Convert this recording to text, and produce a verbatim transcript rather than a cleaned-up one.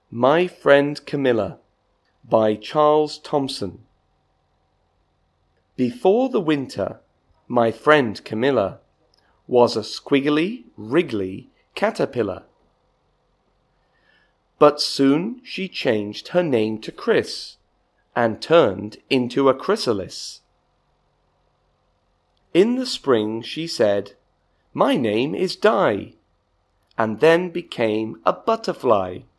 My Friend Camilla by Charles Thomson. Before the winter, my friend Camilla was a squiggly, wriggly caterpillar. But soon she changed her name to Chris and turned into a chrysalis. In the spring she said, "My name is Di," and then became a butterfly.